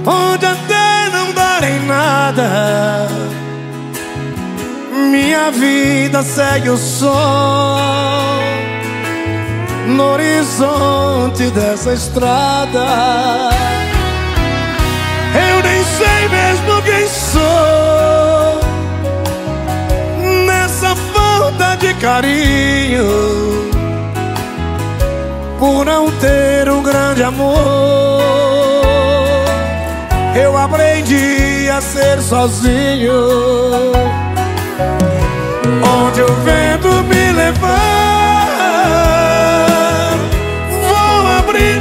onde até não darem nada, minha vida segue o sol no horizonte dessa estrada. Eu nem sei mesmo quem sou nessa falta de carinho, por não ter um grande amor. Eu aprendi a ser sozinho. Onde o vento me levar, vou abrir.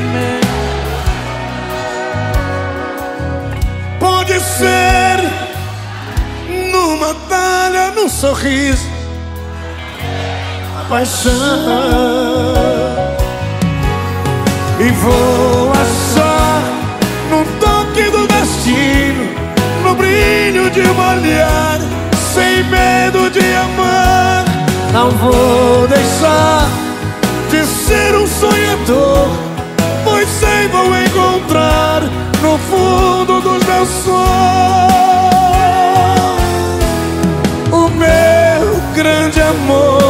Pode ser numa talha, num sorriso, a paixão. E vou achar no toque do destino, no brilho de um olhar, sem medo de amar. Não vou deixar de ser um sonhador, pois sei vou encontrar no fundo dos meus sonhos o meu grande amor.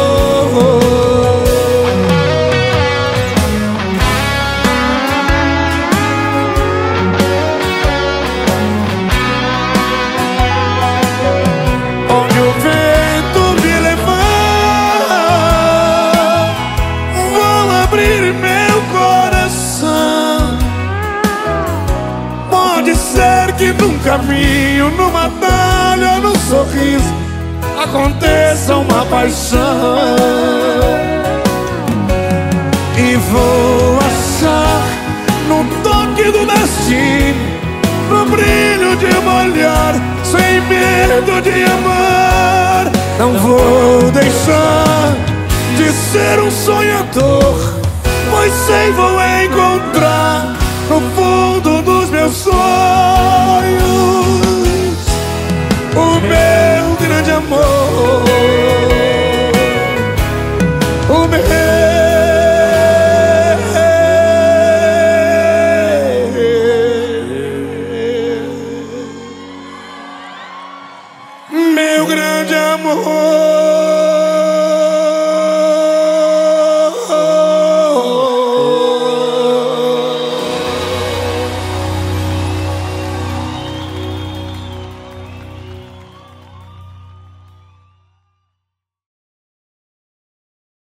Que num caminho, numa talha, num sorriso, aconteça uma paixão. E vou achar no toque do destino, no brilho de um olhar, sem medo de amar. Não vou deixar de ser um sonhador, pois sei vou encontrar no fundo dos meus sonhos o meu grande amor, o meu grande amor.